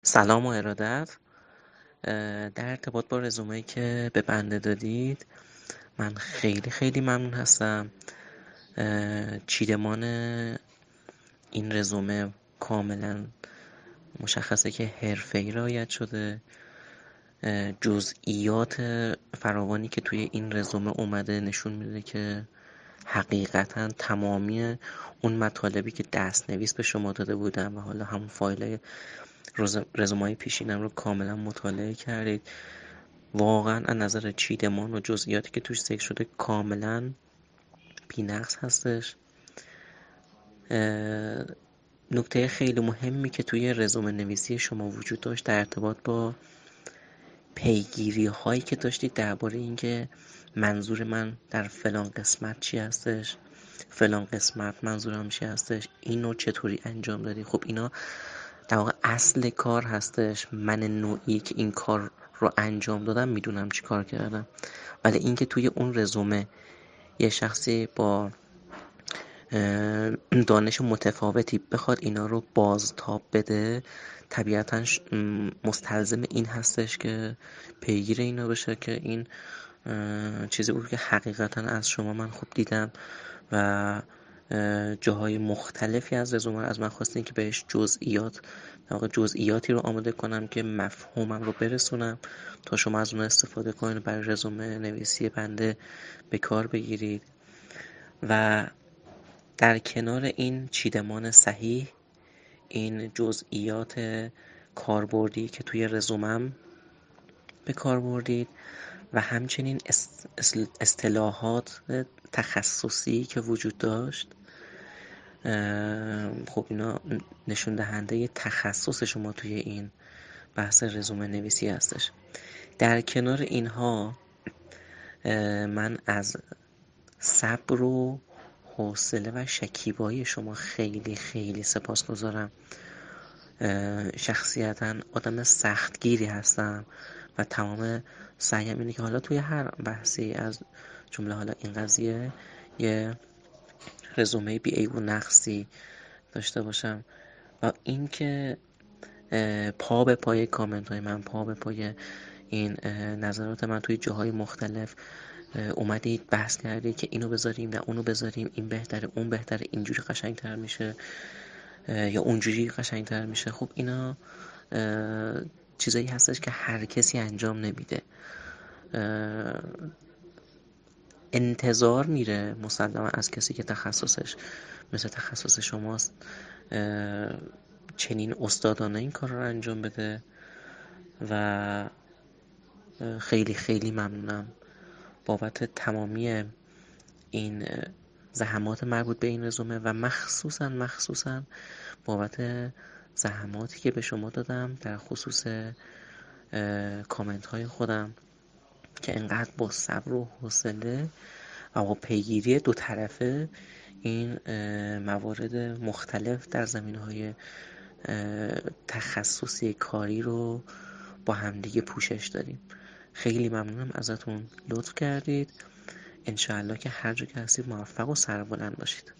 سلام و ارادت. در ارتباط با رزومه‌ای که به بنده دادید، من خیلی خیلی ممنون هستم. چیدمان این رزومه کاملا مشخصه که حرفه‌ای رعایت شده. جزئیات فراوانی که توی این رزومه اومده نشون میده که حقیقتا تمامی اون مطالبی که دستنویس به شما داده بودم و حالا همون فایل رزومه‌های پیشینم رو کاملا مطالعه کردید. واقعا از نظر چیدمان و جزئیاتی که توش ذکر شده کاملا بی‌نقص هستش. نکته خیلی مهمی که توی رزومه نویسی شما وجود داشت در ارتباط با پیگیری هایی که داشتید درباره اینکه منظور من در فلان قسمت چی هستش، فلان قسمت منظورم چی هستش، اینو چطوری انجام دادی. خب اینا در واقع اصل کار هستش. من نوعی که این کار رو انجام دادم میدونم چی کار کردم، ولی اینکه توی اون رزومه یه شخصی با دانش متفاوتی بخواد اینا رو بازتاب بده، طبیعتا مستلزم این هستش که پیگیر اینا بشه که این چیزی بود که حقیقتا از شما من خوب دیدم و جاهای مختلفی از رزومه از من خواستین که بهش جزئیاتی رو آماده کنم که مفهومم رو برسونم تا شما از اون استفاده کنید برای رزومه نویسی بنده به کار بگیرید. و در کنار این چیدمان صحیح، این جزئیات کاربردی که توی رزومم به کار بردید و همچنین اصطلاحات تخصصی که وجود داشت، خب اینا نشون دهنده تخصص شما توی این بحث رزومه نویسی هستش. در کنار اینها من از صبر و حوصله و شکیبایی شما خیلی خیلی سپاسگزارم. شخصیتاً آدم سختگیری هستم و تمام سعیم اینه که حالا توی هر بحثی از جمله حالا این قضیه یه رزومه بی عیب و نقصی داشته باشم و اینکه پا به پای کامنت های من، پا به پای این نظرات من توی جاهای مختلف اومدید بحث کردید که اینو بذاریم و اونو بذاریم، این بهتره اون بهتره، اینجوری قشنگتر میشه یا اونجوری قشنگتر میشه. خب اینا چیزایی هستش که هر کسی انجام نمیده. انتظار میره مسلما از کسی که تخصصش مثل تخصص شماست چنین استادانه این کار رو انجام بده و خیلی خیلی ممنونم بابت تمامی این زحمات مربوط به این رزومه و مخصوصاً بابت زحماتی که به شما دادم در خصوص کامنت های خودم که انقدر با صبر و حوصله و با پیگیری دو طرفه این موارد مختلف در زمینه‌های تخصصی کاری رو با همدیگه پوشش دادیم. خیلی ممنونم ازتون، لطف کردید. انشاءالله که هر جا که هستید موفق و سربلند باشید.